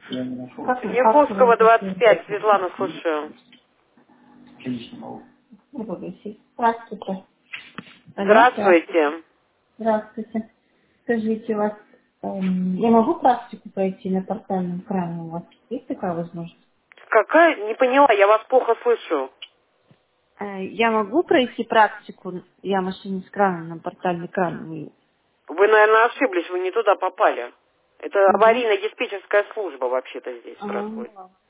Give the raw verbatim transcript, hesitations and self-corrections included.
Как, Яховского, двадцать пять, Светлана, слушаю. не попросить. Здравствуйте. Алло, здравствуйте. Здравствуйте. Здравствуйте. Скажите, у вас, эм, я могу практику пройти на портальном кране? У вас есть такая возможность? Какая? Не поняла, я вас плохо слышу. Э, Я могу пройти практику, я машинист крана на портальный кран. Вы- Вы, наверное, ошиблись, вы не туда попали. Это Мгм. аварийно-диспетчерская служба вообще-то здесь А, происходит.